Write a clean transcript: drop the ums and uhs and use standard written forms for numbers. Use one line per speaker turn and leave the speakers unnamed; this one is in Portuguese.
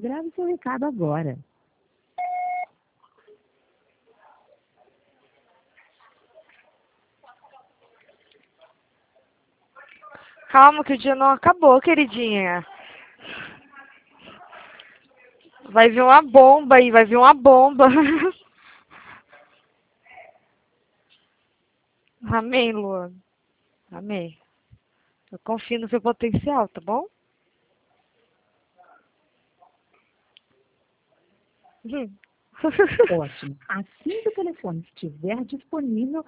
Grave seu recado agora.
Calma que o dia não acabou, queridinha. Vai vir uma bomba aí, vai vir uma bomba. Amém, Luan. Amém. Eu confio no seu potencial, tá bom?
Ótimo. Assim que o telefone estiver disponível,